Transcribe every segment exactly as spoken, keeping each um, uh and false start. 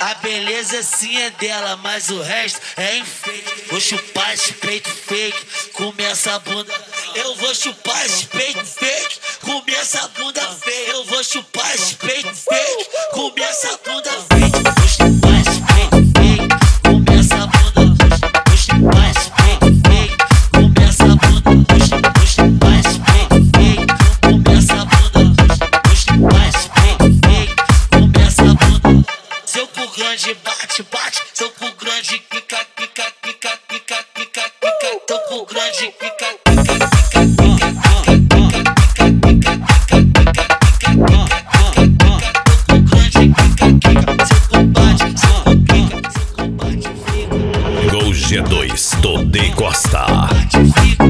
A beleza sim é dela, mas o resto é enfeite. Vou chupar esse peito fake, comer essa bunda. Eu vou chupar esse peito fake, comer essa bunda feia. Eu vou chupar esse peito fake, comer essa bunda fake. Vou chupar esse peito fake, comer essa bunda. Vou chupar esse peito fake, comer essa bunda. Vou chupar esse peito fake, comer essa bunda. Vou chupar esse peito fake, comer essa bunda. Seu cu grande bate, bate. Seu cu grande quica, quica, quica, quica, quica, quica. Seu cu grande quica, quica, quica, quica, quica, quica, quica, quica, quica. Seu cu bate, seu cu quica, seu cu bate, fica. Gol G dois do D Costa. Bate, fica.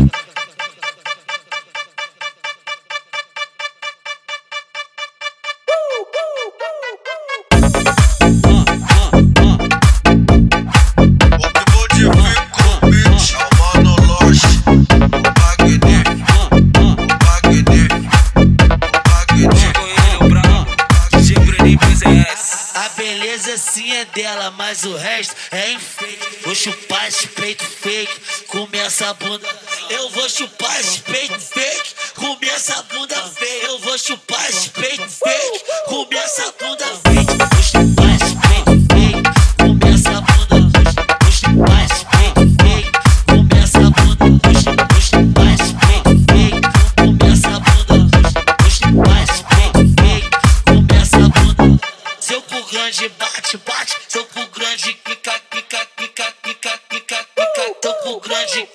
A beleza sim é dela, mas o resto é enfeite. Vou chupar esse peito fake, comer essa bunda. Eu vou chupar esse peito fake, comer essa bunda feia. Eu vou chupar esse peito fake, comer essa bunda fake. Vou chupar esse peito fake, comer essa bunda. Vou chupar esse peito fake, comer essa bunda. Vou chupar esse peito fake, comer essa bunda. Vou chupar esse peito fake, comer essa bunda. Seu cu grande bate, bate. Seu cu grande quica, quica, quica, quica, quica, quica. Seu cu grande